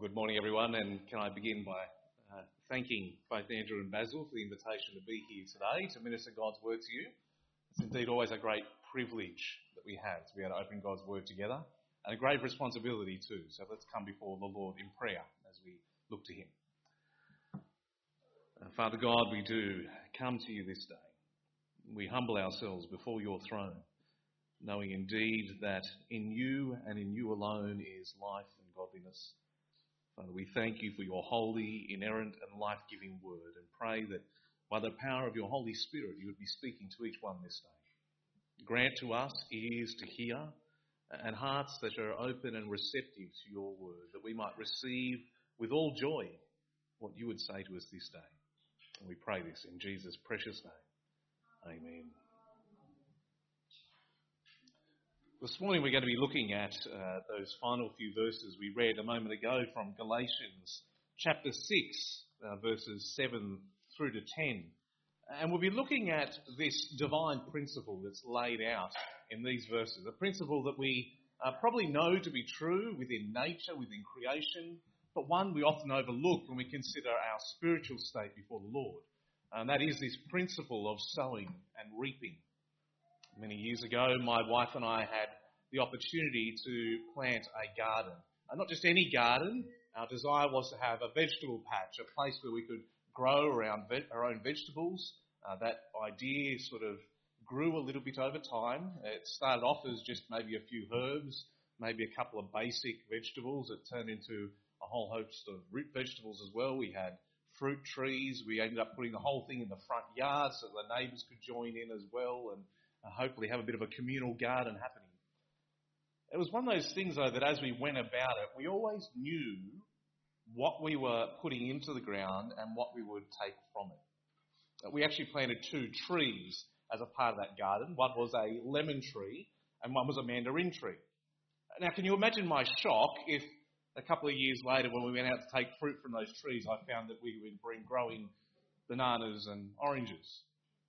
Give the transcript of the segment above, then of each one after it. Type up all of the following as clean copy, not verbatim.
Good morning, everyone, and can I begin by thanking both Andrew and Basil for the invitation to be here today to minister God's word to you. It's indeed always a great privilege that we have to be able to open God's word together, and a great responsibility too. So let's come before the Lord in prayer as we look to him. Father God, we do come to you this day. We humble ourselves before your throne, knowing indeed that in you and in you alone is life and godliness. Father, we thank you for your holy, inerrant and life-giving word, and pray that by the power of your Holy Spirit you would be speaking to each one this day. Grant to us ears to hear and hearts that are open and receptive to your word, that we might receive with all joy what you would say to us this day. And we pray this in Jesus' precious name. Amen. This morning we're going to be looking at those final few verses we read a moment ago from Galatians chapter 6, verses 7 through to 10. And we'll be looking at this divine principle that's laid out in these verses, a principle that we probably know to be true within nature, within creation, but one we often overlook when we consider our spiritual state before the Lord. And that is this principle of sowing and reaping. Many years ago, my wife and I had the opportunity to plant a garden. Not just any garden. Our desire was to have a vegetable patch, a place where we could grow around our own vegetables. That idea sort of grew a little bit over time. It started off as just maybe a few herbs, maybe a couple of basic vegetables. It turned into a whole host of root vegetables as well. We had fruit trees. We ended up putting the whole thing in the front yard so the neighbours could join in as well, and hopefully have a bit of a communal garden happening. It was one of those things, though, that as we went about it, we always knew what we were putting into the ground and what we would take from it. We actually planted 2 trees as a part of that garden. One was a lemon tree and one was a mandarin tree. Now, can you imagine my shock if a couple of years later, when we went out to take fruit from those trees, I found that we were growing bananas and oranges?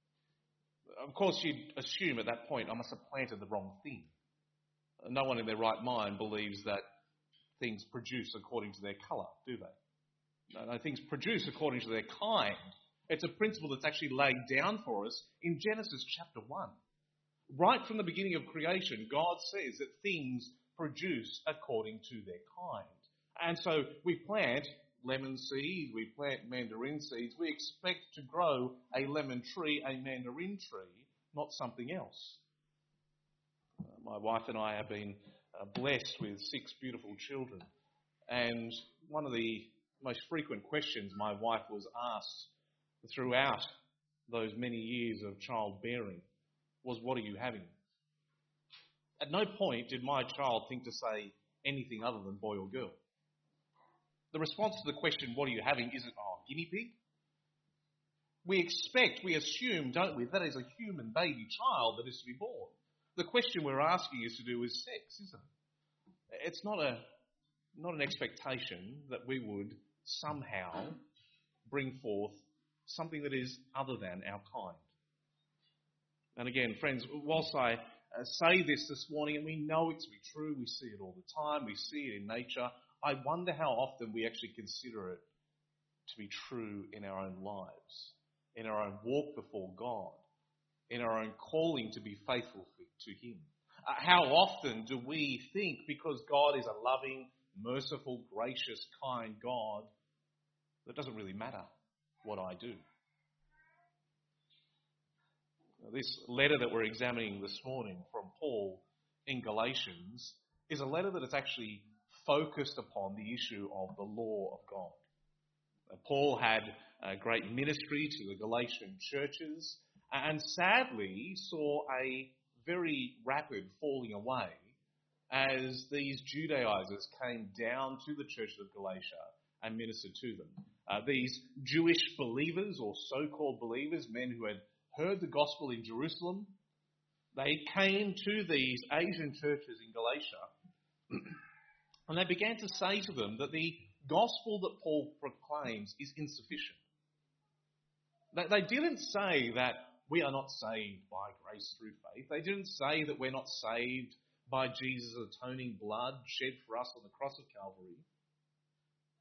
Of course, you'd assume at that point I must have planted the wrong thing. No one in their right mind believes that things produce according to their colour, do they? No, things produce according to their kind. It's a principle that's actually laid down for us in Genesis chapter 1. Right from the beginning of creation, God says that things produce according to their kind. And so we plant lemon seed, we plant mandarin seeds, we expect to grow a lemon tree, a mandarin tree, not something else. My wife and I have been blessed with 6 beautiful children, and one of the most frequent questions my wife was asked throughout those many years of childbearing was, "What are you having?" At no point did my child think to say anything other than boy or girl. The response to the question, "What are you having?" isn't, "Oh, guinea pig." We expect, we assume, don't we, that is a human baby child that is to be born. The question we're asking is to do with sex, isn't it? It's not an expectation that we would somehow bring forth something that is other than our kind. And again, friends, whilst I say this morning, and we know it to be true, we see it all the time, we see it in nature, I wonder how often we actually consider it to be true in our own lives, in our own walk before God, in our own calling to be faithful to him. How often do we think, because God is a loving, merciful, gracious, kind God, that it doesn't really matter what I do? This letter that we're examining this morning from Paul in Galatians is a letter that is actually focused upon the issue of the law of God. Paul had a great ministry to the Galatian churches and sadly saw a very rapid falling away as these Judaizers came down to the church of Galatia and ministered to them. These Jewish believers, or so-called believers, men who had heard the gospel in Jerusalem, they came to these Asian churches in Galatia and they began to say to them that the gospel that Paul proclaims is insufficient. They didn't say that we are not saved by grace through faith. They didn't say that we're not saved by Jesus' atoning blood shed for us on the cross of Calvary.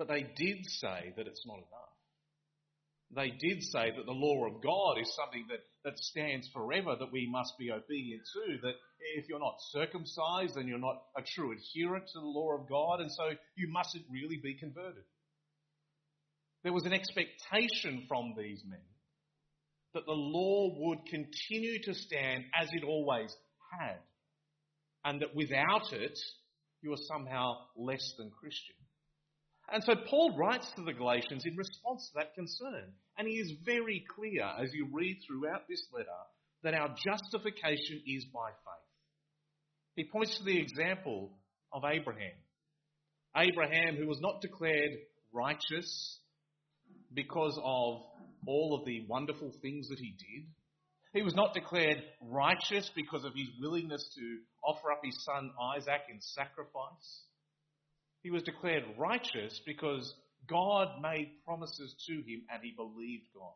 But they did say that it's not enough. They did say that the law of God is something that stands forever, that we must be obedient to, that if you're not circumcised, then you're not a true adherent to the law of God, and so you mustn't really be converted. There was an expectation from these men that the law would continue to stand as it always had, and that without it, you are somehow less than Christian. And so Paul writes to the Galatians in response to that concern. And he is very clear as you read throughout this letter that our justification is by faith. He points to the example of Abraham. Abraham, who was not declared righteous because of all of the wonderful things that he did. He was not declared righteous because of his willingness to offer up his son Isaac in sacrifice. He was declared righteous because God made promises to him and he believed God.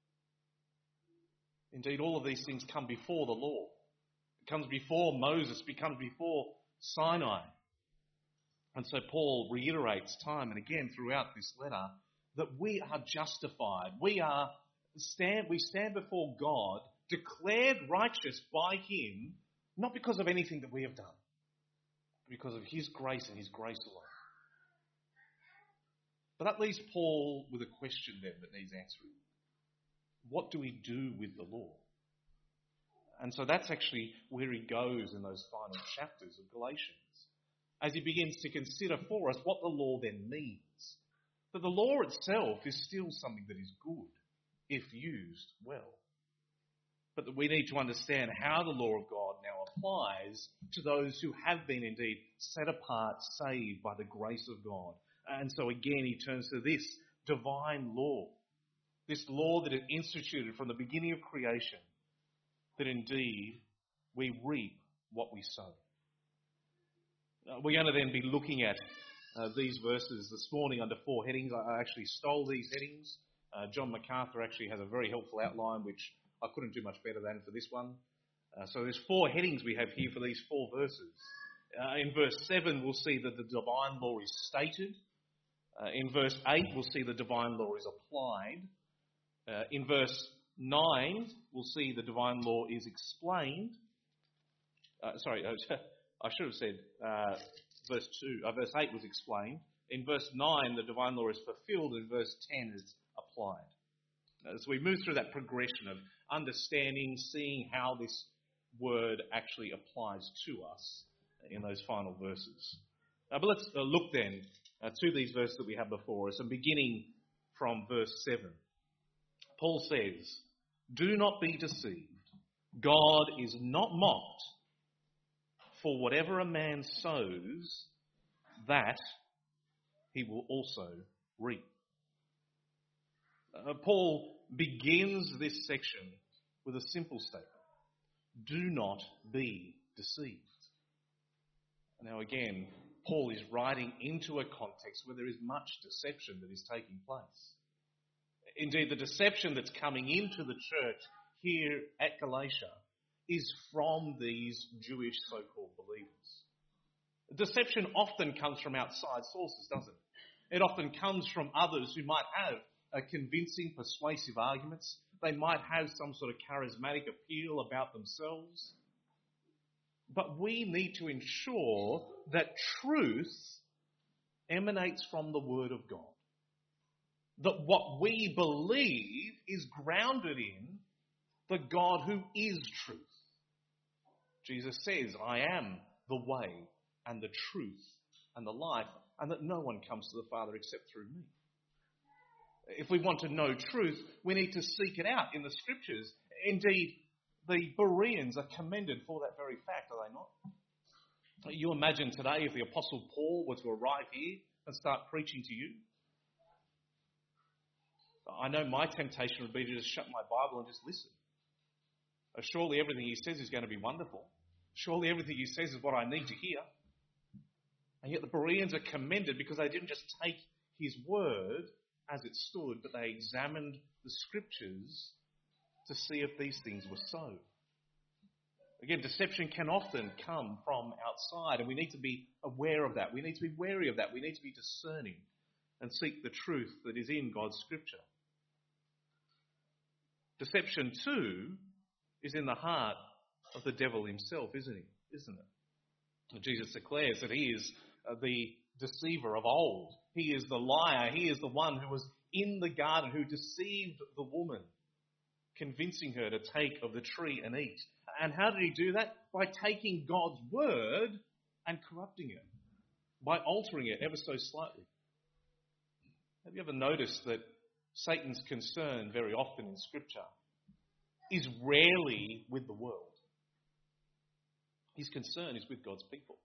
Indeed, all of these things come before the law. It comes before Moses, it comes before Sinai. And so Paul reiterates time and again throughout this letter that we are justified. We stand before God, declared righteous by him, not because of anything that we have done, but because of his grace and his grace alone. But that leaves Paul with a question then that needs answering. What do we do with the law? And so that's actually where he goes in those final chapters of Galatians, as he begins to consider for us what the law then means. That the law itself is still something that is good if used well. But that we need to understand how the law of God now applies to those who have been indeed set apart, saved by the grace of God. And so again he turns to this divine law, this law that is instituted from the beginning of creation, that indeed we reap what we sow. We're going to then be looking at these verses this morning under 4 headings. I actually stole these headings. John MacArthur actually has a very helpful outline, which I couldn't do much better than for this one. So there's 4 headings we have here for these 4 verses. In verse 7, we'll see that the divine law is stated. In verse 8, we'll see the divine law is applied. In verse 9, we'll see the divine law is explained. I should have said verse 8 was explained. In verse 9, the divine law is fulfilled. In verse 10, it's applied. So we move through that progression of understanding, seeing how this word actually applies to us in those final verses. But let's look then to these verses that we have before us, and beginning from verse 7. Paul says, "Do not be deceived. God is not mocked. For whatever a man sows, that he will also reap." Paul begins this section with a simple statement. Do not be deceived. Now again, Paul is writing into a context where there is much deception that is taking place. Indeed, the deception that's coming into the church here at Galatia is from these Jewish so-called believers. Deception often comes from outside sources, doesn't it? It often comes from others who might have convincing, persuasive arguments. They might have some sort of charismatic appeal about themselves. But we need to ensure that truth emanates from the Word of God. That what we believe is grounded in the God who is truth. Jesus says, "I am the way and the truth and the life, and that no one comes to the Father except through me." If we want to know truth, we need to seek it out in the Scriptures. Indeed, the Bereans are commended for that very fact, are they not? You imagine today if the Apostle Paul were to arrive here and start preaching to you. I know my temptation would be to just shut my Bible and just listen. Surely everything he says is going to be wonderful. Surely everything he says is what I need to hear. And yet the Bereans are commended because they didn't just take his word as it stood, but they examined the Scriptures to see if these things were so. Again, deception can often come from outside, and we need to be aware of that. We need to be wary of that. We need to be discerning and seek the truth that is in God's scripture. Deception too is in the heart of the devil himself, isn't it? Jesus declares that he is the deceiver of old. He is the liar. He is the one who was in the garden, who deceived the woman, convincing her to take of the tree and eat. And how did he do that? By taking God's word and corrupting it, by altering it ever so slightly. Have you ever noticed that Satan's concern very often in Scripture is rarely with the world? His concern is with God's people.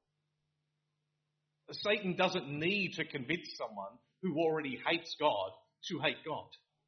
Satan doesn't need to convince someone who already hates God to hate God.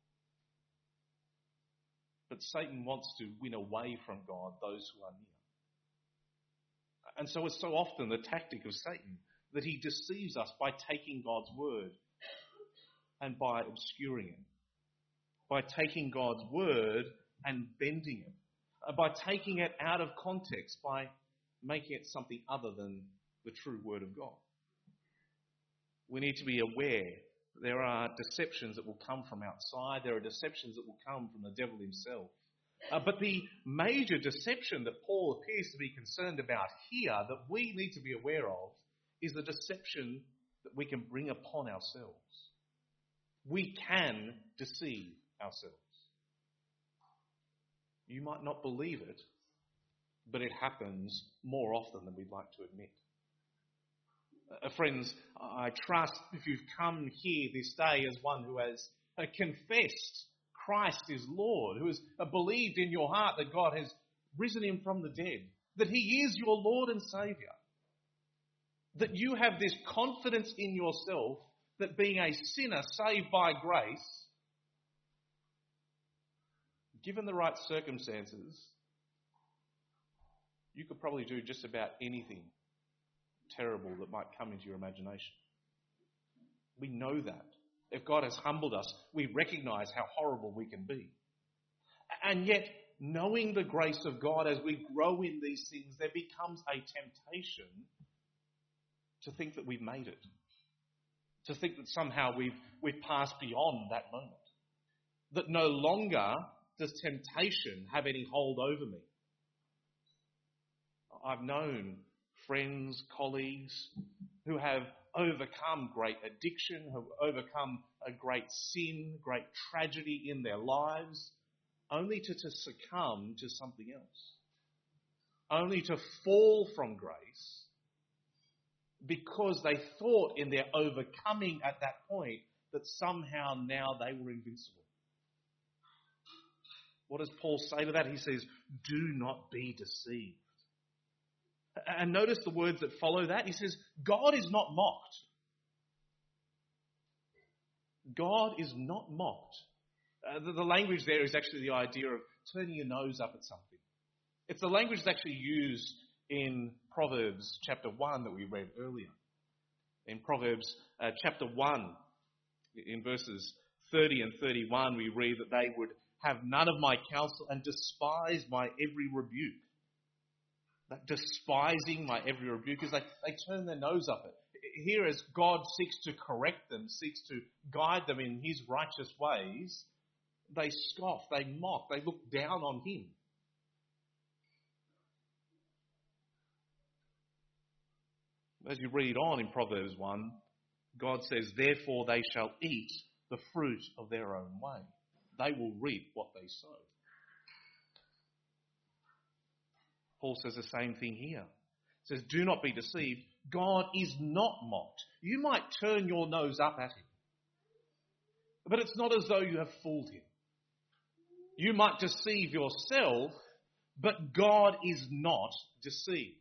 But Satan wants to win away from God those who are near. And so it's so often the tactic of Satan that he deceives us by taking God's word and by obscuring it, by taking God's word and bending it, by taking it out of context, by making it something other than the true word of God. We need to be aware that there are deceptions that will come from outside. There are deceptions that will come from the devil himself. But the major deception that Paul appears to be concerned about here, that we need to be aware of, is the deception that we can bring upon ourselves. We can deceive ourselves. You might not believe it, but it happens more often than we'd like to admit. Friends, I trust if you've come here this day as one who has confessed Christ is Lord, who has believed in your heart that God has risen him from the dead, that he is your Lord and Saviour, that you have this confidence in yourself that being a sinner saved by grace, given the right circumstances, you could probably do just about anything terrible that might come into your imagination. We know that. If God has humbled us, we recognise how horrible we can be. And yet, knowing the grace of God as we grow in these things, there becomes a temptation to think that we've made it. To think that somehow we've passed beyond that moment. That no longer does temptation have any hold over me. I've known friends, colleagues who have overcome great addiction, who have overcome a great sin, great tragedy in their lives, only to succumb to something else. Only to fall from grace because they thought in their overcoming at that point that somehow now they were invincible. What does Paul say to that? He says, do not be deceived. And notice the words that follow that. He says, God is not mocked. God is not mocked. The language there is actually the idea of turning your nose up at something. It's the language that's actually used in Proverbs chapter 1 that we read earlier. In Proverbs chapter 1, in verses 30 and 31, we read that they would have none of my counsel and despise my every rebuke. That despising my every rebuke is they turn their nose up at. Here as God seeks to correct them, seeks to guide them in his righteous ways, they scoff, they mock, they look down on him. As you read on in Proverbs 1, God says, therefore they shall eat the fruit of their own way. They will reap what they sow. Paul says the same thing here. He says, do not be deceived. God is not mocked. You might turn your nose up at him, but it's not as though you have fooled him. You might deceive yourself, but God is not deceived.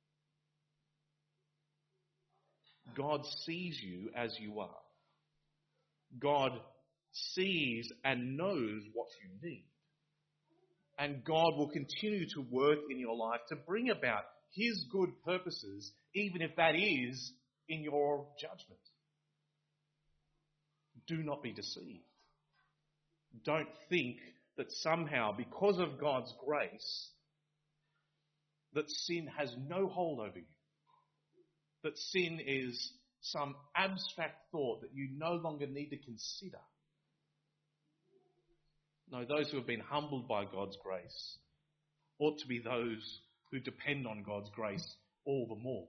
God sees you as you are. God sees and knows what you need. And God will continue to work in your life to bring about his good purposes, even if that is in your judgment. Do not be deceived. Don't think that somehow, because of God's grace, that sin has no hold over you. That sin is some abstract thought that you no longer need to consider. No, those who have been humbled by God's grace ought to be those who depend on God's grace all the more.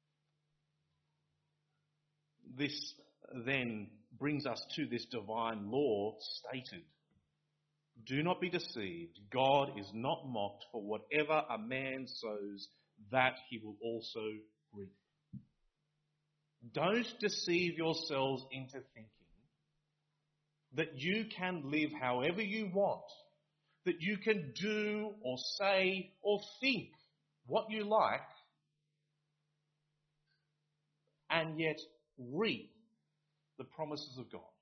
This then brings us to this divine law stated. Do not be deceived. God is not mocked, for whatever a man sows, that he will also reap. Don't deceive yourselves into thinking that you can live however you want, that you can do or say or think what you like, and yet reap the promises of God.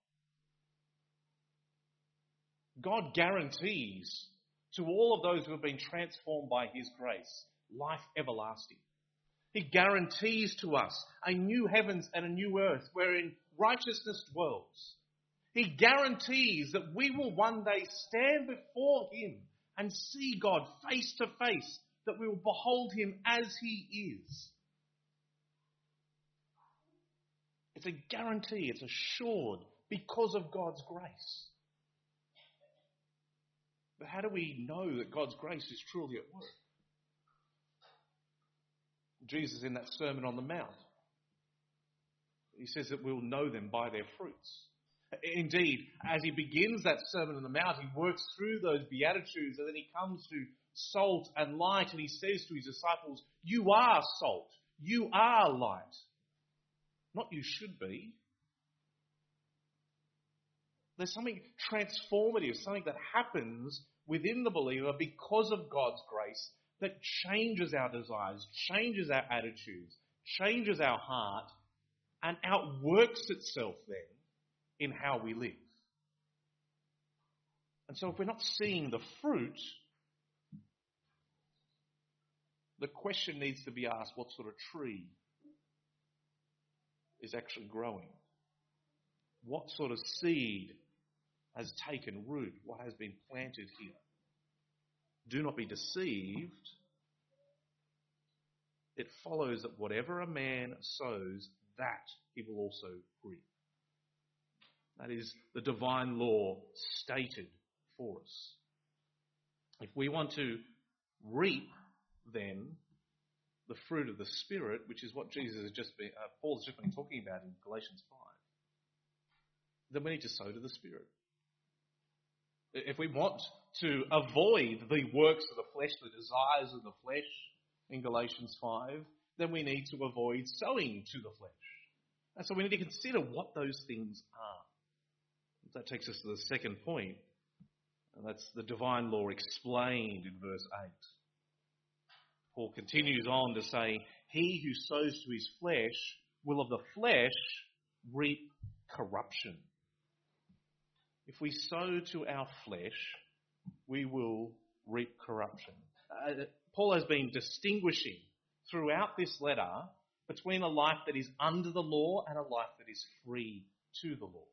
God guarantees to all of those who have been transformed by his grace life everlasting. He guarantees to us a new heavens and a new earth wherein righteousness dwells. He guarantees that we will one day stand before him and see God face to face, that we will behold him as he is. It's a guarantee, it's assured because of God's grace. But how do we know that God's grace is truly at work? Jesus, in that Sermon on the Mount, he says that we'll know them by their fruits. Indeed, as he begins that Sermon on the Mount, he works through those Beatitudes, and then he comes to salt and light, and he says to his disciples, you are salt, you are light. Not you should be. There's something transformative, something that happens within the believer because of God's grace that changes our desires, changes our attitudes, changes our heart, and outworks itself then in how we live. And so if we're not seeing the fruit, the question needs to be asked, what sort of tree is actually growing? What sort of seed has taken root? What has been planted here? Do not be deceived. It follows that whatever a man sows, that he will also reap. That is the divine law stated for us. If we want to reap, then, the fruit of the Spirit, which is what Paul has just been talking about in Galatians 5, then we need to sow to the Spirit. If we want to avoid the works of the flesh, the desires of the flesh in Galatians 5, then we need to avoid sowing to the flesh. And so we need to consider what those things are. That takes us to the second point, and that's the divine law explained in verse 8. Paul continues on to say, he who sows to his flesh will of the flesh reap corruption. If we sow to our flesh, we will reap corruption. Paul has been distinguishing throughout this letter between a life that is under the law and a life that is free to the law.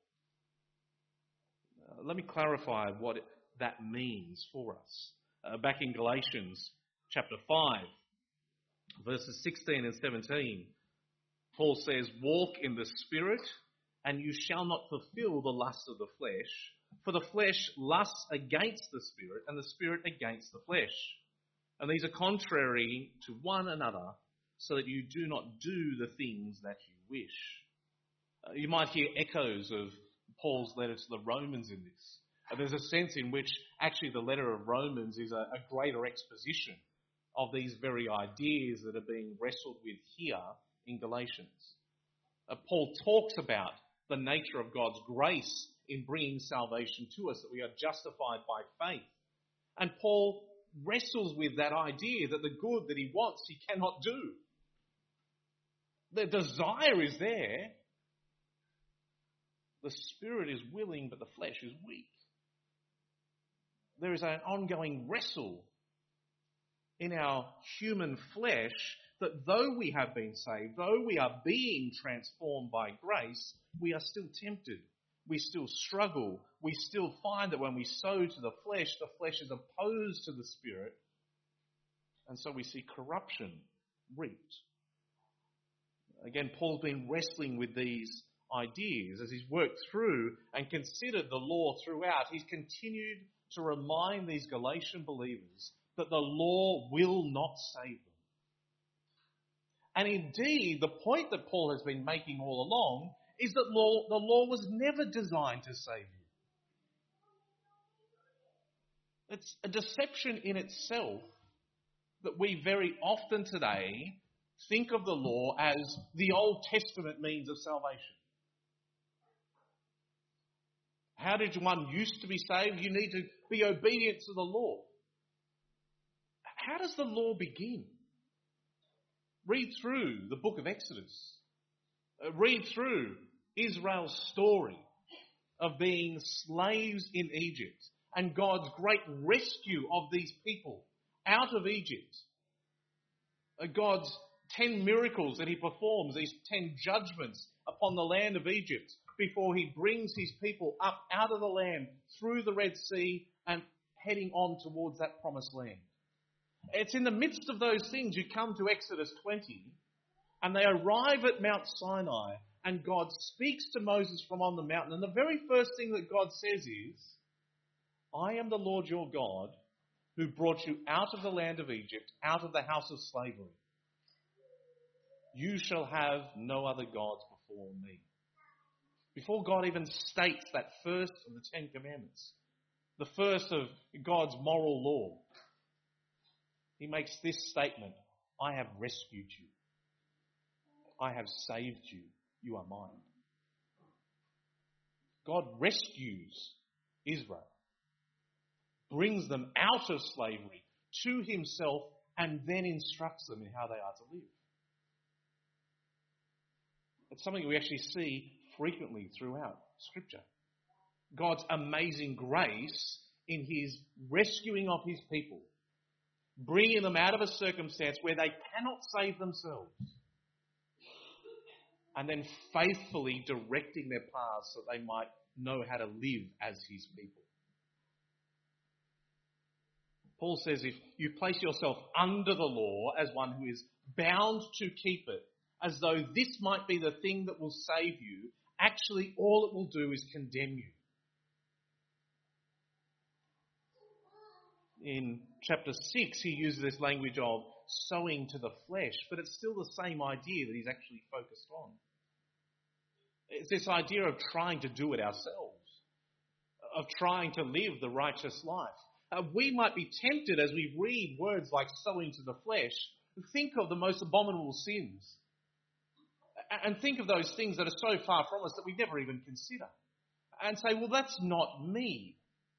Let me clarify what that means for us. Back in Galatians chapter 5, verses 16 and 17, Paul says, walk in the Spirit, and you shall not fulfill the lust of the flesh. For the flesh lusts against the Spirit, and the Spirit against the flesh. And these are contrary to one another, so that you do not do the things that you wish. You might hear echoes of Paul's letter to the Romans in this. There's a sense in which actually the letter of Romans is a greater exposition of these very ideas that are being wrestled with here in Galatians. Paul talks about the nature of God's grace in bringing salvation to us, that we are justified by faith. And Paul wrestles with that idea that the good that he wants, he cannot do. The desire is there. The spirit is willing, but the flesh is weak. There is an ongoing wrestle in our human flesh that though we have been saved, though we are being transformed by grace, we are still tempted. We still struggle. We still find that when we sow to the flesh is opposed to the Spirit. And so we see corruption reaped. Again, Paul's been wrestling with these ideas as he's worked through and considered the law throughout. He's continued to remind these Galatian believers that the law will not save them. And indeed, the point that Paul has been making all along is that the law was never designed to save you. It's a deception in itself that we very often today think of the law as the Old Testament means of salvation. How did one used to be saved? You need to be obedient to the law. How does the law begin? Read through the book of Exodus. Read through Israel's story of being slaves in Egypt and God's great rescue of these people out of Egypt. God's 10 miracles that he performs, these 10 judgments upon the land of Egypt before he brings his people up out of the land through the Red Sea and heading on towards that promised land. It's in the midst of those things you come to Exodus 20 and they arrive at Mount Sinai and God speaks to Moses from on the mountain, and the very first thing that God says is, I am the Lord your God who brought you out of the land of Egypt, out of the house of slavery. You shall have no other gods before me. Before God even states that first of the 10 commandments, the first of God's moral law, he makes this statement, I have rescued you. I have saved you. You are mine. God rescues Israel, brings them out of slavery to himself, and then instructs them in how they are to live. It's something we actually see frequently throughout Scripture. God's amazing grace in his rescuing of his people, bringing them out of a circumstance where they cannot save themselves, and then faithfully directing their paths so they might know how to live as his people. Paul says if you place yourself under the law as one who is bound to keep it, as though this might be the thing that will save you, actually all it will do is condemn you. In chapter 6, he uses this language of sowing to the flesh, but it's still the same idea that he's actually focused on. It's this idea of trying to do it ourselves, of trying to live the righteous life. We might be tempted as we read words like sowing to the flesh, think of the most abominable sins, and think of those things that are so far from us that we never even consider, and say, well, that's not me.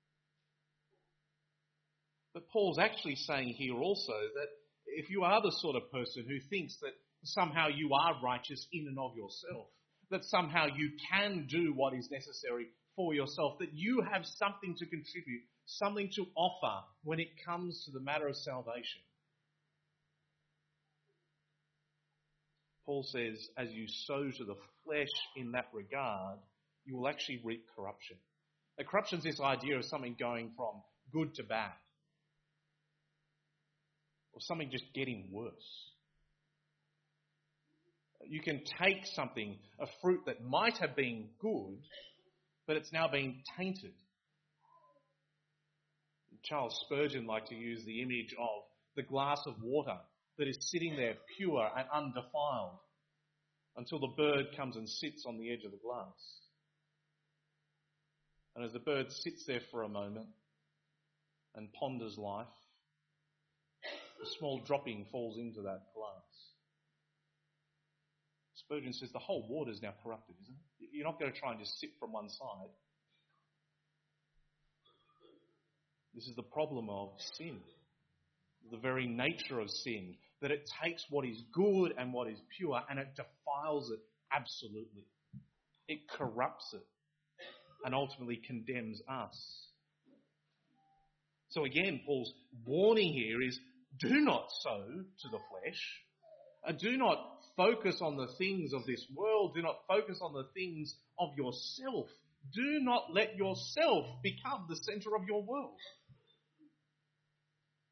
But Paul's actually saying here also that if you are the sort of person who thinks that somehow you are righteous in and of yourself, that somehow you can do what is necessary for yourself, that you have something to contribute, something to offer when it comes to the matter of salvation. Paul says, as you sow to the flesh in that regard, you will actually reap corruption. Corruption is this idea of something going from good to bad, or something just getting worse. You can take something, a fruit that might have been good, but it's now been tainted. Charles Spurgeon liked to use the image of the glass of water that is sitting there pure and undefiled until the bird comes and sits on the edge of the glass. And as the bird sits there for a moment and ponders life, a small dropping falls into that glass. Spurgeon says the whole water is now corrupted, isn't it? You're not going to try and just sip from one side. This is the problem of sin, the very nature of sin, that it takes what is good and what is pure and it defiles it absolutely. It corrupts it and ultimately condemns us. So again, Paul's warning here is, do not sow to the flesh. Do not focus on the things of this world. Do not focus on the things of yourself. Do not let yourself become the centre of your world.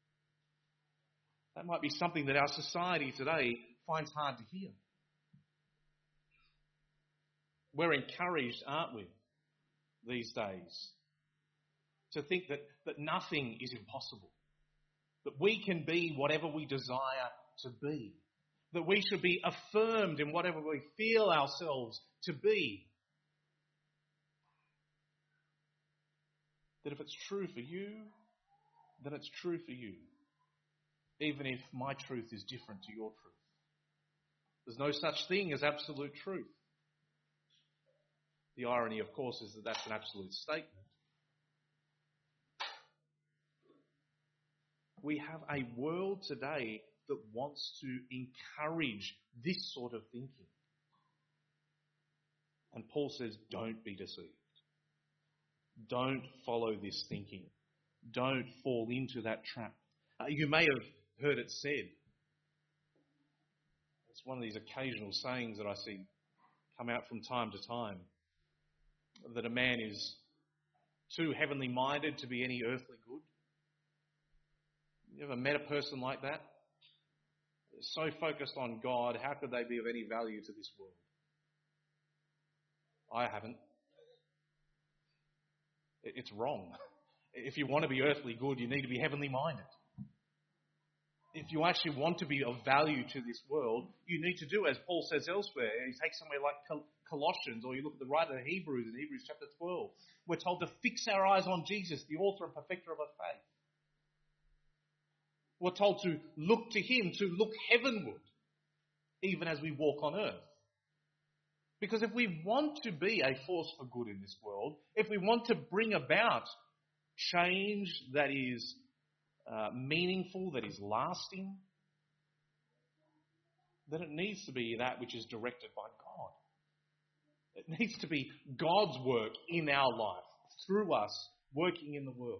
That might be something that our society today finds hard to hear. We're encouraged, aren't we, these days, to think that nothing is impossible, that we can be whatever we desire to be, that we should be affirmed in whatever we feel ourselves to be. That if it's true for you, then it's true for you, even if my truth is different to your truth. There's no such thing as absolute truth. The irony, of course, is that that's an absolute statement. We have a world today that wants to encourage this sort of thinking. And Paul says, don't be deceived. Don't follow this thinking. Don't fall into that trap. You may have heard it said. It's one of these occasional sayings that I see come out from time to time, that a man is too heavenly minded to be any earthly good. You ever met a person like that? So focused on God, how could they be of any value to this world? I haven't. It's wrong. If you want to be earthly good, you need to be heavenly minded. If you actually want to be of value to this world, you need to do as Paul says elsewhere. And he takes somewhere like Colossians, or you look at the writer of Hebrews in Hebrews chapter 12. We're told to fix our eyes on Jesus, the author and perfecter of our faith. We're told to look to him, to look heavenward, even as we walk on earth. Because if we want to be a force for good in this world, if we want to bring about change that is meaningful, that is lasting, then it needs to be that which is directed by God. It needs to be God's work in our life, through us, working in the world.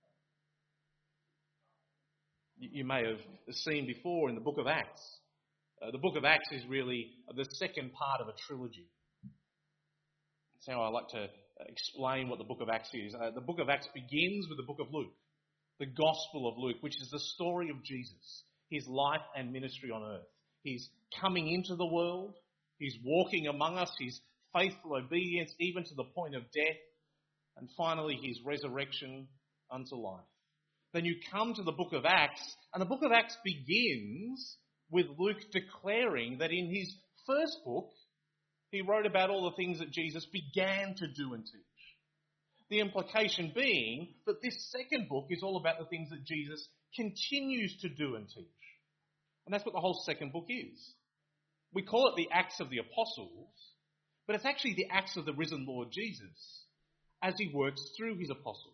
You may have seen before in the book of Acts. The book of Acts is really the second part of a trilogy. That's how I like to explain what the book of Acts is. The book of Acts begins with the book of Luke, the Gospel of Luke, which is the story of Jesus, his life and ministry on earth. He's coming into the world. He's walking among us. His faithful obedience even to the point of death. And finally, his resurrection unto life. Then you come to the book of Acts, and the book of Acts begins with Luke declaring that in his first book, he wrote about all the things that Jesus began to do and teach. The implication being that this second book is all about the things that Jesus continues to do and teach. And that's what the whole second book is. We call it the Acts of the Apostles, but it's actually the Acts of the risen Lord Jesus as he works through his apostles.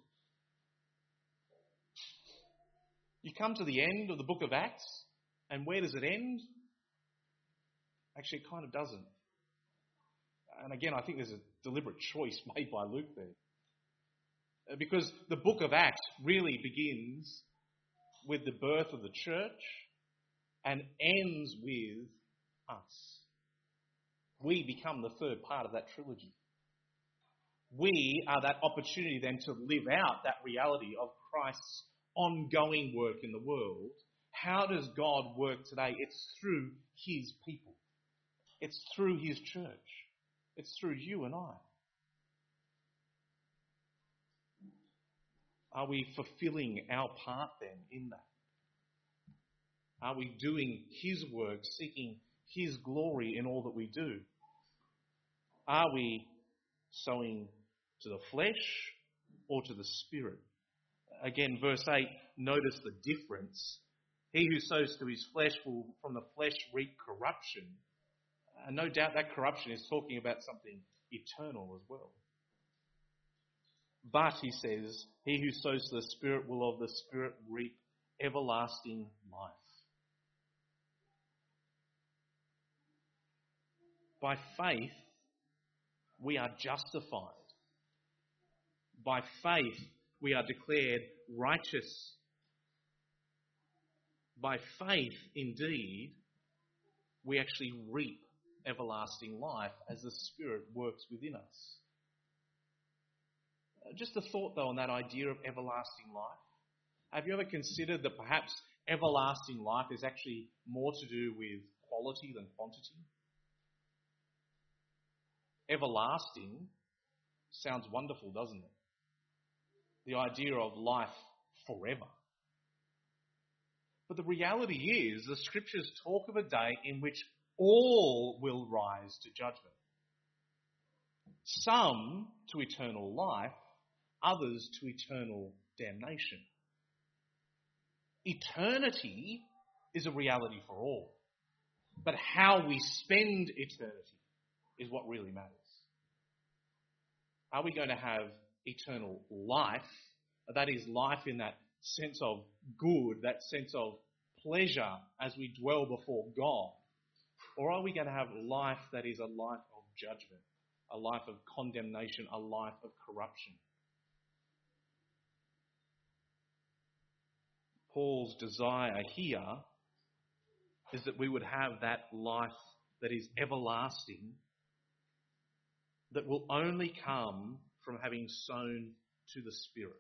You come to the end of the book of Acts, and where does it end? Actually, it kind of doesn't. And again, I think there's a deliberate choice made by Luke there. Because the book of Acts really begins with the birth of the church and ends with us. We become the third part of that trilogy. We are that opportunity then to live out that reality of Christ's ongoing work in the world. How does God work today? It's through his people. It's through his church. It's through you and I. Are we fulfilling our part then in that? Are we doing his work, seeking his glory in all that we do? Are we sowing to the flesh or to the Spirit? Again, verse 8, notice the difference. He who sows to his flesh will from the flesh reap corruption. And no doubt that corruption is talking about something eternal as well. But, he says, he who sows to the Spirit will of the Spirit reap everlasting life. By faith, we are justified. By faith, we are declared righteous. By faith, indeed, we actually reap everlasting life as the Spirit works within us. Just a thought, though, on that idea of everlasting life. Have you ever considered that perhaps everlasting life is actually more to do with quality than quantity? everlasting sounds wonderful, doesn't it? The idea of life forever. But the reality is, the scriptures talk of a day in which all will rise to judgment. Some to eternal life, others to eternal damnation. Eternity is a reality for all. But how we spend eternity is what really matters. Are we going to have eternal life? That is, life in that sense of good, that sense of pleasure as we dwell before God? Or are we going to have life that is a life of judgment, a life of condemnation, a life of corruption? Paul's desire here is that we would have that life that is everlasting, that will only come from having sown to the Spirit.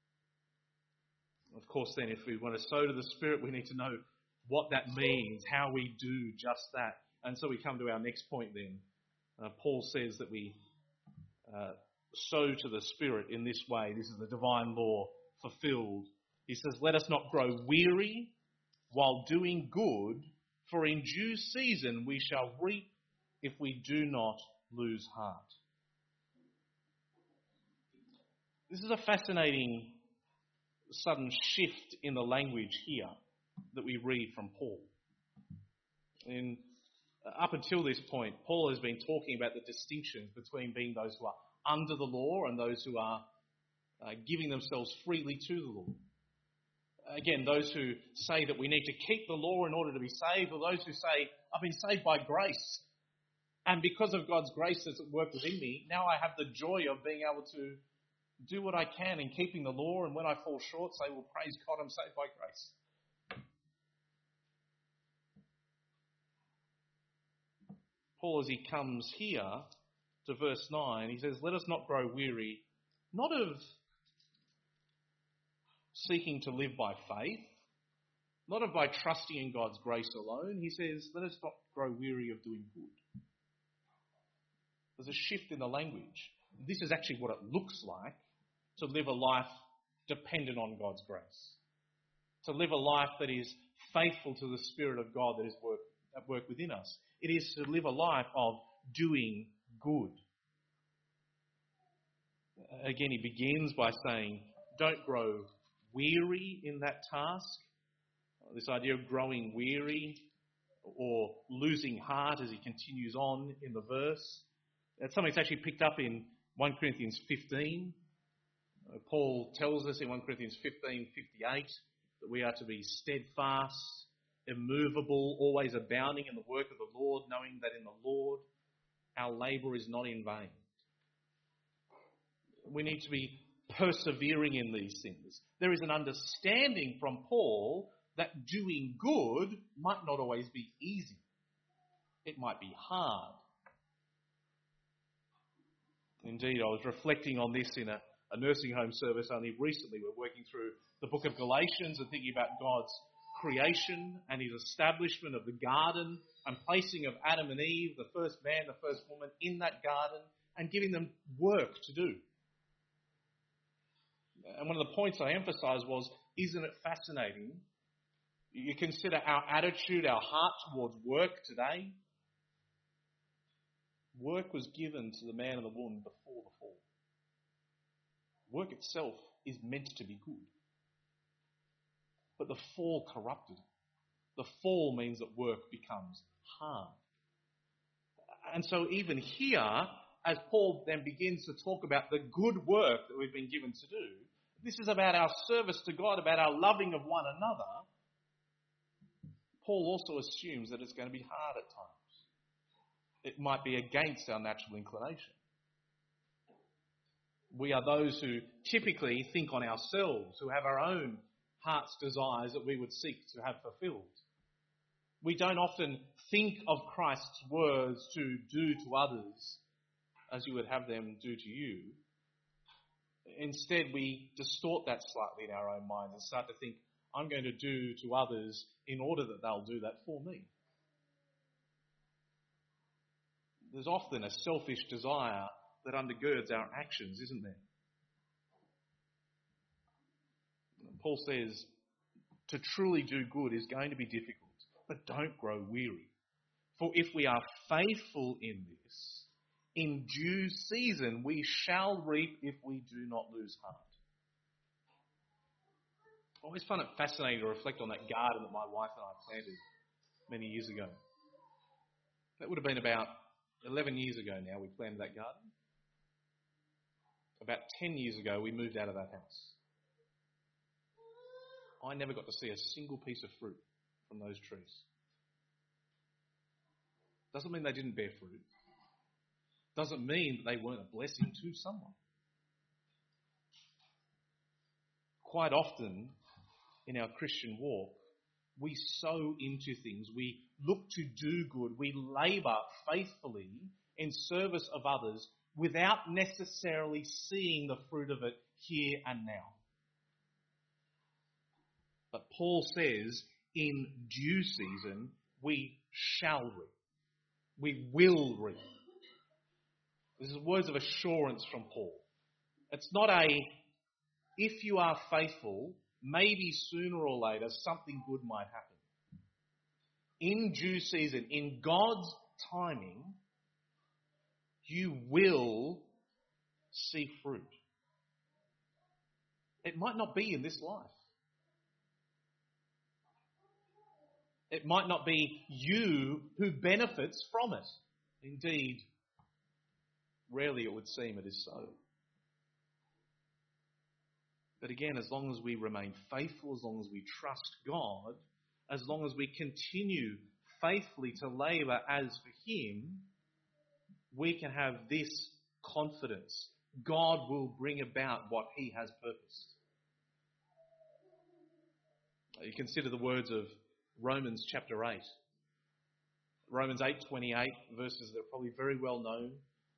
Of course, then, if we want to sow to the Spirit, we need to know what that means, how we do just that. And so we come to our next point then. Paul says that we sow to the Spirit in this way. This is the divine law fulfilled. He says, let us not grow weary while doing good, for in due season we shall reap if we do not lose heart. This is a fascinating sudden shift in the language here that we read from Paul. Up until this point, Paul has been talking about the distinctions between being those who are under the law and those who are giving themselves freely to the law. Again, those who say that we need to keep the law in order to be saved, or those who say, I've been saved by grace, and because of God's grace that's at work within me, now I have the joy of being able to do what I can in keeping the law, and when I fall short, say, well, praise God, I'm saved by grace. Paul, as he comes here to verse 9, he says, let us not grow weary, not of seeking to live by faith, not of by trusting in God's grace alone. He says, let us not grow weary of doing good. There's a shift in the language. This is actually what it looks like to live a life dependent on God's grace. To live a life that is faithful to the Spirit of God that is at work within us. It is to live a life of doing good. Again, he begins by saying, don't grow weary in that task. This idea of growing weary or losing heart as he continues on in the verse. That's something that's actually picked up in 1 Corinthians 15. Paul tells us in 1 Corinthians 15:58 that we are to be steadfast, immovable, always abounding in the work of the Lord, knowing that in the Lord our labour is not in vain. We need to be persevering in these things. There is an understanding from Paul that doing good might not always be easy. It might be hard. Indeed, I was reflecting on this in a nursing home service only recently. We're working through the book of Galatians and thinking about God's creation and his establishment of the garden and placing of Adam and Eve, the first man, the first woman, in that garden and giving them work to do. And one of the points I emphasised was, isn't it fascinating? You consider our attitude, our heart towards work today. Work was given to the man and the woman before the fall. Work itself is meant to be good. But the fall corrupted it. The fall means that work becomes hard. And so even here, as Paul then begins to talk about the good work that we've been given to do, this is about our service to God, about our loving of one another. Paul also assumes that it's going to be hard at times. It might be against our natural inclination. We are those who typically think on ourselves, who have our own heart's desires that we would seek to have fulfilled. We don't often think of Christ's words to do to others as you would have them do to you. Instead, we distort that slightly in our own minds and start to think, I'm going to do to others in order that they'll do that for me. There's often a selfish desire that undergirds our actions, isn't there? Paul says to truly do good is going to be difficult, but don't grow weary. For if we are faithful in this, in due season we shall reap if we do not lose heart. I always find it fascinating to reflect on that garden that my wife and I planted many years ago. That would have been about 11 years ago now we planted that garden. About 10 years ago we moved out of that house. I never got to see a single piece of fruit from those trees. Doesn't mean they didn't bear fruit. Doesn't mean that they weren't a blessing to someone. Quite often in our Christian walk, we sow into things. We look to do good. We labour faithfully in service of others without necessarily seeing the fruit of it here and now. But Paul says, in due season, we shall reap. We will reap. This is words of assurance from Paul. It's not a, if you are faithful, maybe sooner or later something good might happen. In due season, in God's timing, you will see fruit. It might not be in this life. It might not be you who benefits from it. Indeed, rarely it would seem it is so. But again, as long as we remain faithful, as long as we trust God, as long as we continue faithfully to labour as for Him, we can have this confidence. God will bring about what He has purposed. You consider the words of Romans chapter 8. Romans 8:28, verses that are probably very well known.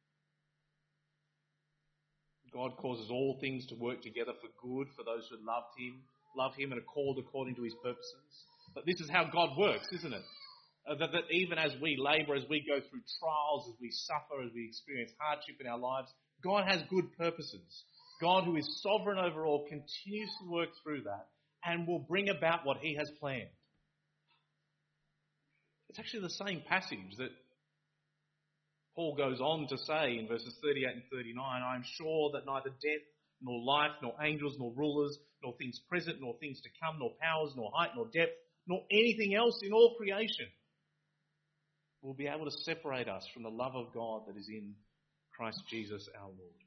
God causes all things to work together for good for those who love Him and are called according to His purposes. But this is how God works, isn't it? That even as we labour, as we go through trials, as we suffer, as we experience hardship in our lives, God has good purposes. God, who is sovereign over all, continues to work through that and will bring about what He has planned. It's actually the same passage that Paul goes on to say in verses 38 and 39, I am sure that neither death, nor life, nor angels, nor rulers, nor things present, nor things to come, nor powers, nor height, nor depth, nor anything else in all creation will be able to separate us from the love of God that is in Christ Jesus our Lord.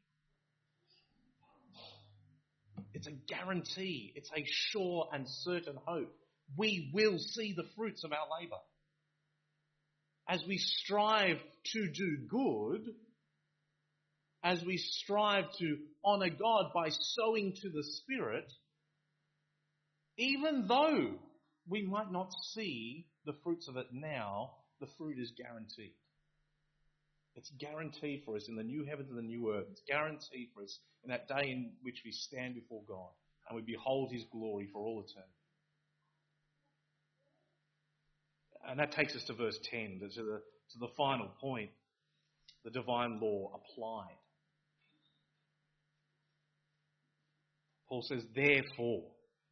It's a guarantee. It's a sure and certain hope. We will see the fruits of our labour. As we strive to do good, as we strive to honour God by sowing to the Spirit, even though we might not see the fruits of it now, the fruit is guaranteed. It's guaranteed for us in the new heavens and the new earth. It's guaranteed for us in that day in which we stand before God and we behold His glory for all eternity. And that takes us to verse 10, to the final point, the divine law applied. Paul says, therefore,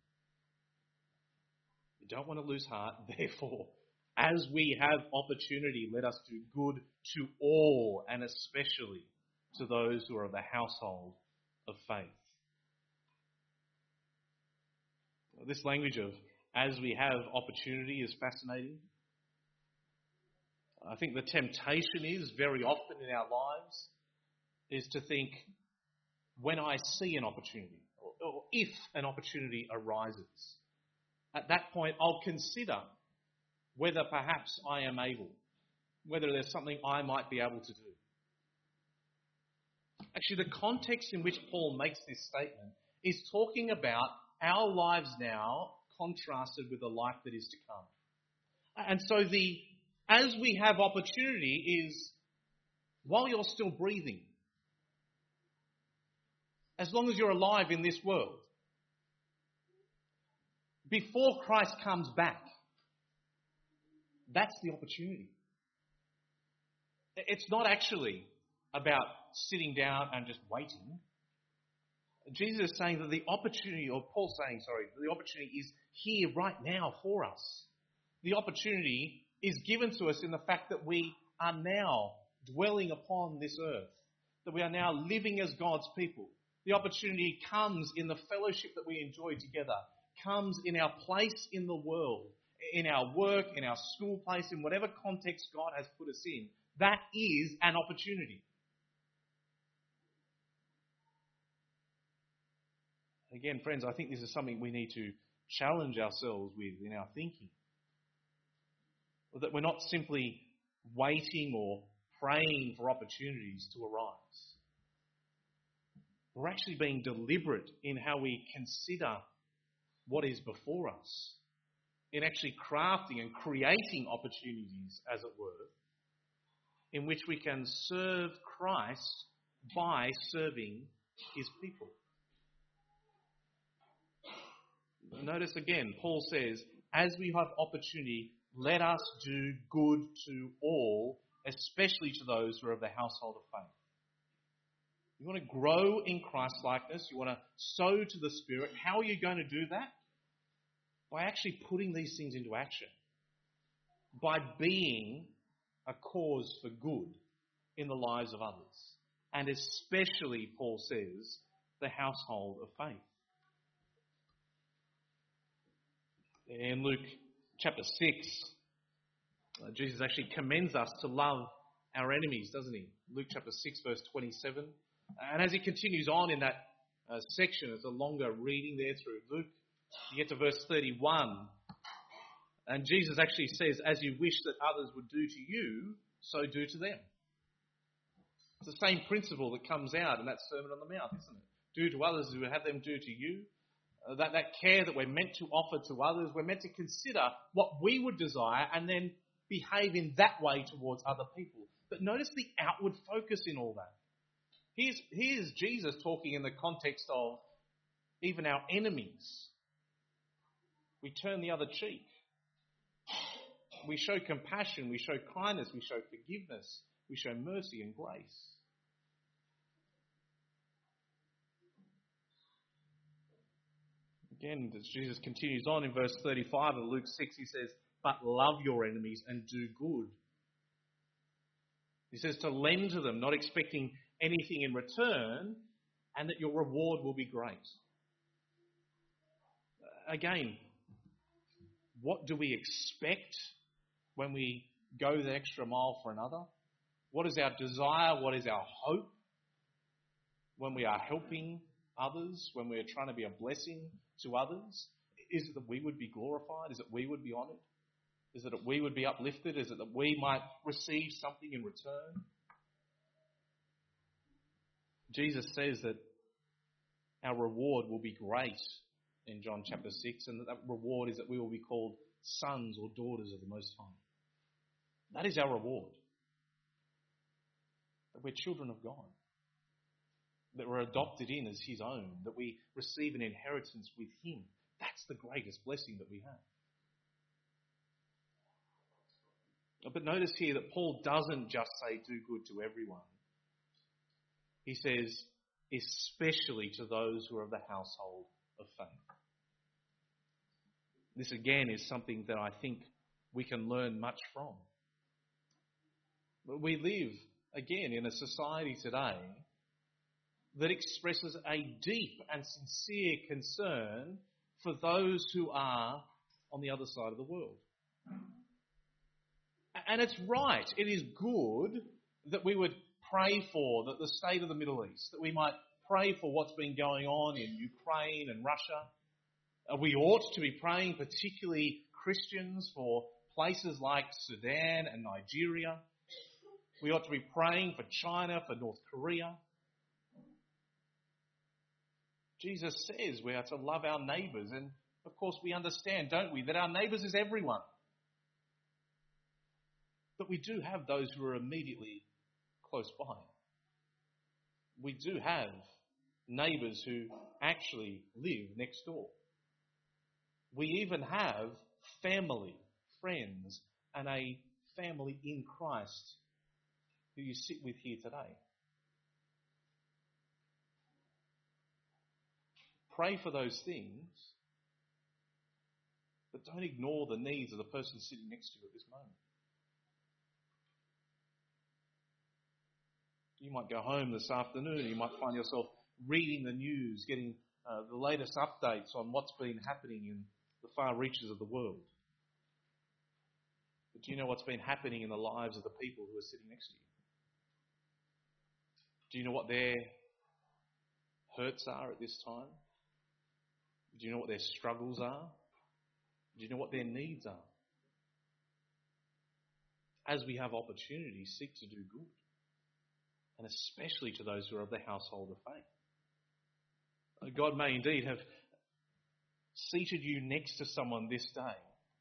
you don't want to lose heart, therefore, as we have opportunity, let us do good to all, and especially to those who are of the household of faith. This language of as we have opportunity is fascinating. I think the temptation is very often in our lives is to think when I see an opportunity or if an opportunity arises, at that point I'll consider whether perhaps I am able, whether there's something I might be able to do. Actually, the context in which Paul makes this statement is talking about our lives now contrasted with the life that is to come. And so as we have opportunity is while you're still breathing, as long as you're alive in this world, before Christ comes back, that's the opportunity. It's not actually about sitting down and just waiting. Jesus is saying that the opportunity, or Paul's saying, sorry, the opportunity is here right now for us. The opportunity is given to us in the fact that we are now dwelling upon this earth, that we are now living as God's people. The opportunity comes in the fellowship that we enjoy together, comes in our place in the world, in our work, in our school place, in whatever context God has put us in. That is an opportunity. Again, friends, I think this is something we need to challenge ourselves with in our thinking. That we're not simply waiting or praying for opportunities to arise. We're actually being deliberate in how we consider what is before us, in actually crafting and creating opportunities, as it were, in which we can serve Christ by serving his people. Notice again, Paul says, as we have opportunity, let us do good to all, especially to those who are of the household of faith. You want to grow in Christ-likeness, you want to sow to the Spirit. How are you going to do that? By actually putting these things into action. By being a cause for good in the lives of others. And especially, Paul says, the household of faith. In Luke chapter 6, Jesus actually commends us to love our enemies, doesn't he? Luke chapter 6, verse 27. And as he continues on in that section, it's a longer reading there through Luke, you get to verse 31. And Jesus actually says, as you wish that others would do to you, so do to them. It's the same principle that comes out in that Sermon on the Mount, isn't it? Do to others as you would have them do to you. That care that we're meant to offer to others, we're meant to consider what we would desire and then behave in that way towards other people. But notice the outward focus in all that. Here's Jesus talking in the context of even our enemies. We turn the other cheek. We show compassion, we show kindness, we show forgiveness, we show mercy and grace. Again, as Jesus continues on in verse 35 of Luke 6, he says, but love your enemies and do good. He says to lend to them, not expecting anything in return, and that your reward will be great. Again, what do we expect when we go the extra mile for another? What is our desire? What is our hope when we are helping others, when we are trying to be a blessing to others? Is it that we would be glorified? Is it we would be honoured? Is it that we would be uplifted? Is it that we might receive something in return? Jesus says that our reward will be great in John chapter 6, and that reward is that we will be called sons or daughters of the Most High. That is our reward. That we're children of God. That we're adopted in as his own. That we receive an inheritance with him. That's the greatest blessing that we have. But notice here that Paul doesn't just say do good to everyone. He says, especially to those who are of the household of faith. This again is something that I think we can learn much from. We live, again, in a society today that expresses a deep and sincere concern for those who are on the other side of the world. And it's right, it is good that we would pray for the state of the Middle East, that we might pray for what's been going on in Ukraine and Russia. We ought to be praying, particularly Christians, for places like Sudan and Nigeria. We ought to be praying for China, for North Korea. Jesus says we are to love our neighbours, and of course we understand, don't we, that our neighbours is everyone. But we do have those who are immediately close by. We do have neighbours who actually live next door. We even have family, friends, and a family in Christ who you sit with here today. Pray for those things, but don't ignore the needs of the person sitting next to you at this moment. You might go home this afternoon, you might find yourself reading the news, getting the latest updates on what's been happening in the far reaches of the world. But do you know what's been happening in the lives of the people who are sitting next to you? Do you know what their hurts are at this time? Do you know what their struggles are? Do you know what their needs are? As we have opportunity, seek to do good. And especially to those who are of the household of faith. God may indeed have seated you next to someone this day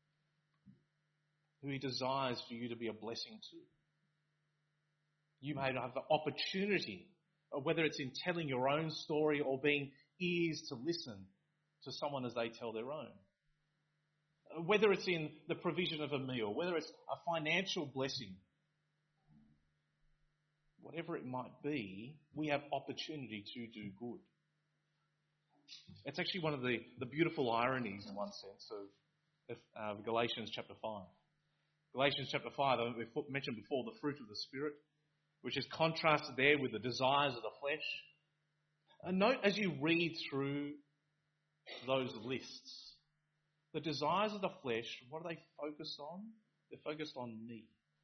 who He desires for you to be a blessing to. You may have the opportunity, whether it's in telling your own story or being ears to listen to someone as they tell their own. Whether it's in the provision of a meal, whether it's a financial blessing, whatever it might be, we have opportunity to do good. It's actually one of the beautiful ironies, in one sense, of Galatians chapter 5. Galatians chapter 5, we've mentioned before the fruit of the Spirit, which is contrasted there with the desires of the flesh. And note as you read through those lists, the desires of the flesh, what are they focused on? They're focused on me.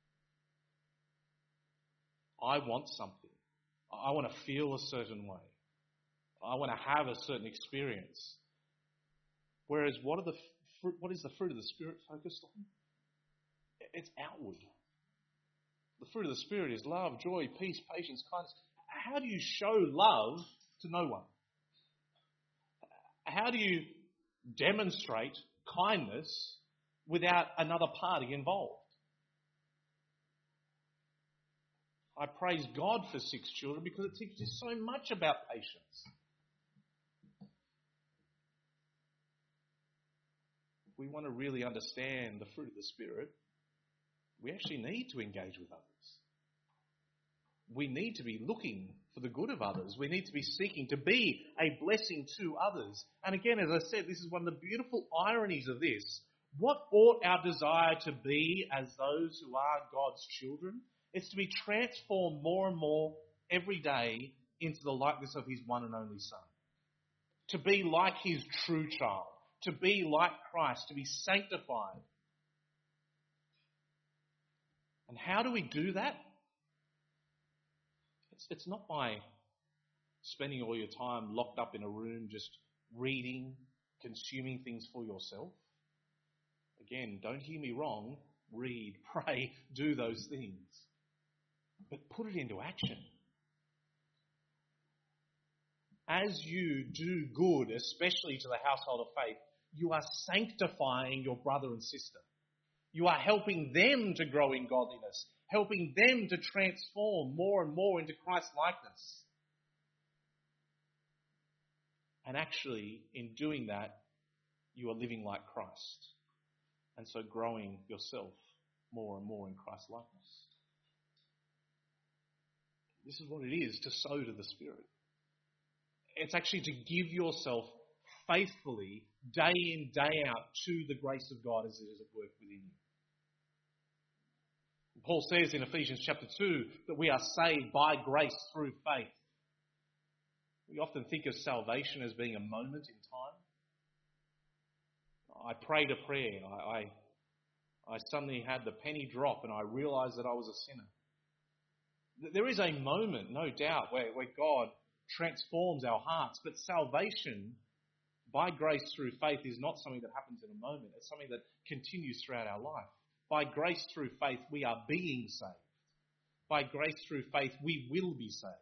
I want something. I want to feel a certain way. I want to have a certain experience. Whereas what is the fruit of the Spirit focused on? It's outward. The fruit of the Spirit is love, joy, peace, patience, kindness. How do you show love to no one? How do you demonstrate kindness without another party involved? I praise God for 6 children because it teaches us so much about patience. If we want to really understand the fruit of the Spirit, we actually need to engage with others. We need to be looking for the good of others. We need to be seeking to be a blessing to others. And again, as I said, this is one of the beautiful ironies of this. What ought our desire to be as those who are God's children? It's to be transformed more and more every day into the likeness of His one and only Son. To be like His true child. To be like Christ. To be sanctified. And how do we do that? It's not by spending all your time locked up in a room just reading, consuming things for yourself. Again, don't hear me wrong. Read, pray, do those things. But put it into action. As you do good, especially to the household of faith, you are sanctifying your brother and sister. You are helping them to grow in godliness, helping them to transform more and more into Christ's likeness. And actually, in doing that, you are living like Christ. And so growing yourself more and more in Christ's likeness. This is what it is to sow to the Spirit. It's actually to give yourself faithfully, day in, day out, to the grace of God as it is at work within you. Paul says in Ephesians chapter 2 that we are saved by grace through faith. We often think of salvation as being a moment in time. I prayed a prayer. I suddenly had the penny drop and I realized that I was a sinner. There is a moment, no doubt, where God transforms our hearts. But salvation by grace through faith is not something that happens in a moment. It's something that continues throughout our life. By grace through faith, we are being saved. By grace through faith, we will be saved.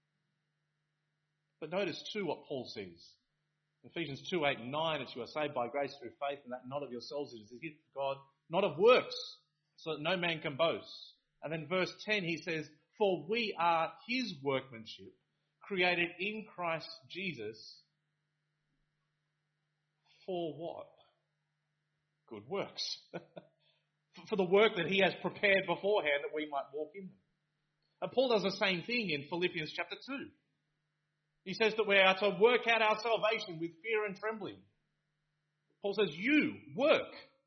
But notice too what Paul says. Ephesians 2, 8 and 9, it's you are saved by grace through faith, and that not of yourselves, it is the gift of God, not of works, so that no man can boast. And then verse 10, he says, for we are His workmanship, created in Christ Jesus, for what? Good works. For the work that He has prepared beforehand that we might walk in them. And Paul does the same thing in Philippians chapter 2. He says that we are to work out our salvation with fear and trembling. Paul says, you work.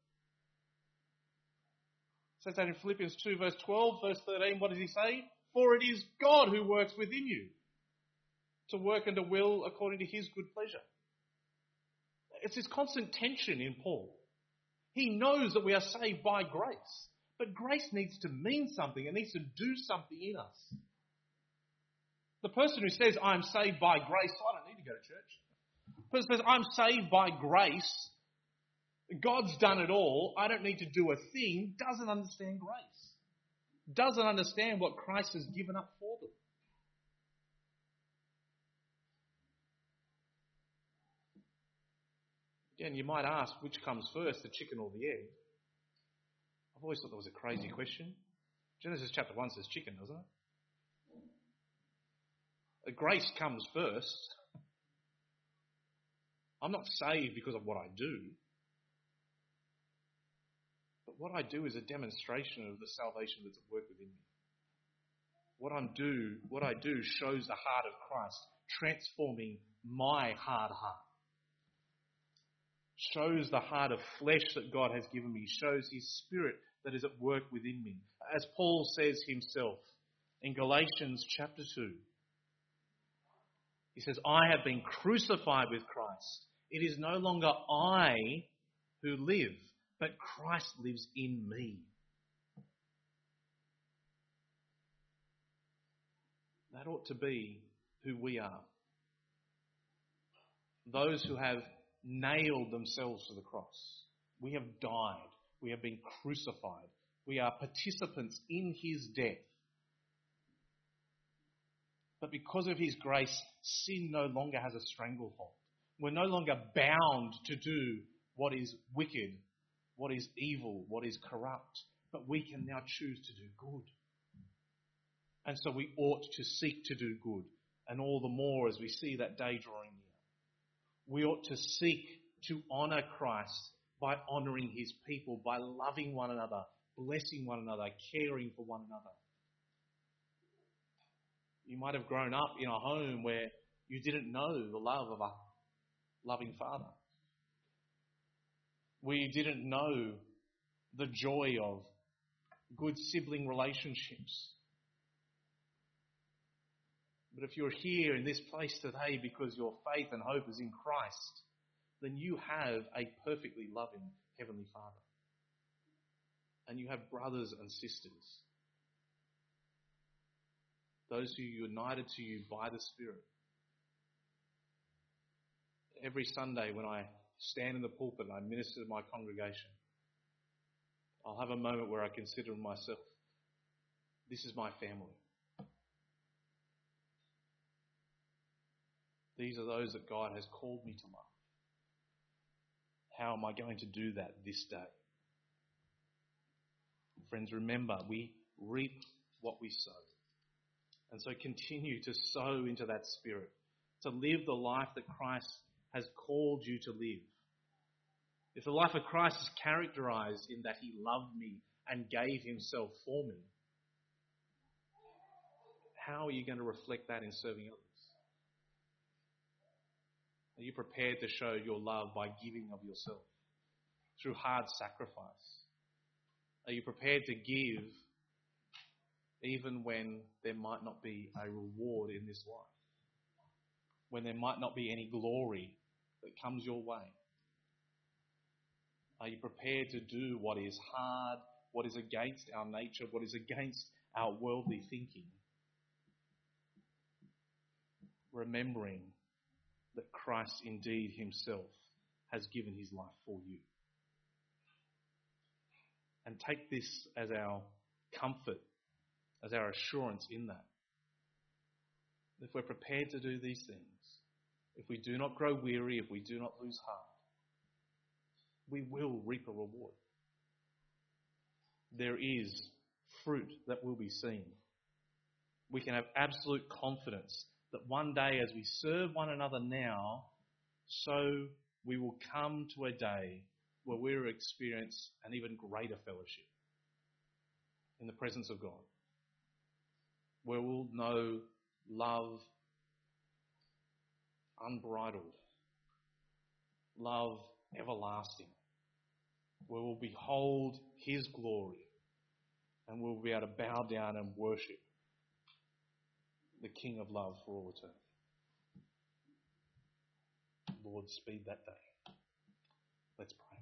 It says that in Philippians 2 verse 12, verse 13, what does he say? For it is God who works within you to work and to will according to his good pleasure. It's this constant tension in Paul. He knows that we are saved by grace, but grace needs to mean something. It needs to do something in us. The person who says, I'm saved by grace, I don't need to go to church. The person who says, I'm saved by grace, God's done it all, I don't need to do a thing, doesn't understand grace. Doesn't understand what Christ has given up for them. Again, you might ask, which comes first, the chicken or the egg? I've always thought that was a crazy question. Genesis chapter 1 says chicken, doesn't it? Grace comes first. I'm not saved because of what I do. But what I do is a demonstration of the salvation that's at work within me. What I do shows the heart of Christ, transforming my hard heart. Shows the heart of flesh that God has given me. Shows his Spirit that is at work within me. As Paul says himself in Galatians chapter 2, he says, I have been crucified with Christ. It is no longer I who live, but Christ lives in me. That ought to be who we are. Those who have nailed themselves to the cross. We have died. We have been crucified. We are participants in his death. But because of his grace, sin no longer has a stranglehold. We're no longer bound to do what is wicked, what is evil, what is corrupt. But we can now choose to do good. And so we ought to seek to do good. And all the more as we see that day drawing near. We ought to seek to honour Christ by honouring his people, by loving one another, blessing one another, caring for one another. You might have grown up in a home where you didn't know the love of a loving father. Where you didn't know the joy of good sibling relationships. But if you're here in this place today because your faith and hope is in Christ, then you have a perfectly loving Heavenly Father. And you have brothers and sisters. Those who are united to you by the Spirit. Every Sunday when I stand in the pulpit and I minister to my congregation, I'll have a moment where I consider myself, this is my family. These are those that God has called me to love. How am I going to do that this day? Friends, remember, we reap what we sow. And so continue to sow into that spirit, to live the life that Christ has called you to live. If the life of Christ is characterized in that he loved me and gave himself for me, how are you going to reflect that in serving others? Are you prepared to show your love by giving of yourself through hard sacrifice? Are you prepared to give even when there might not be a reward in this life? When there might not be any glory that comes your way? Are you prepared to do what is hard, what is against our nature, what is against our worldly thinking? Remembering that Christ indeed himself has given his life for you. And take this as our comfort, as our assurance in that. If we're prepared to do these things, if we do not grow weary, if we do not lose heart, we will reap a reward. There is fruit that will be seen. We can have absolute confidence that one day as we serve one another now, so we will come to a day where we will experience an even greater fellowship in the presence of God. where we'll know love unbridled, love everlasting, where we'll behold his glory and we'll be able to bow down and worship the King of love for all eternity. Lord, speed that day. Let's pray.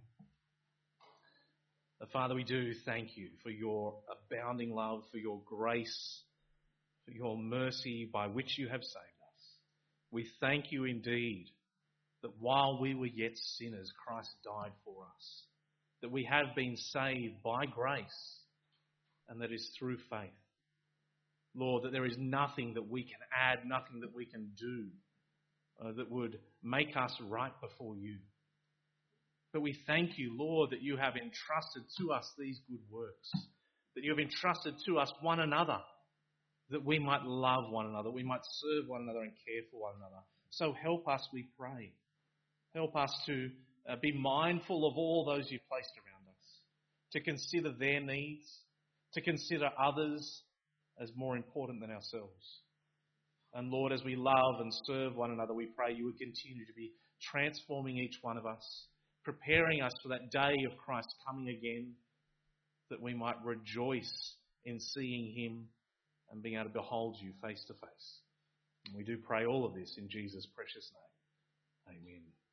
Father, we do thank you for your abounding love, for your grace, for your mercy by which you have saved us. We thank you indeed that while we were yet sinners, Christ died for us, that we have been saved by grace, and that is through faith. Lord, that there is nothing that we can add, nothing that we can do that would make us right before you. But we thank you, Lord, that you have entrusted to us these good works, that you have entrusted to us one another, that we might love one another, we might serve one another and care for one another. So help us, we pray. Help us to be mindful of all those you've placed around us, to consider their needs, to consider others as more important than ourselves. And Lord, as we love and serve one another, we pray you would continue to be transforming each one of us, preparing us for that day of Christ coming again, that we might rejoice in seeing him and being able to behold you face to face. And we do pray all of this in Jesus' precious name. Amen.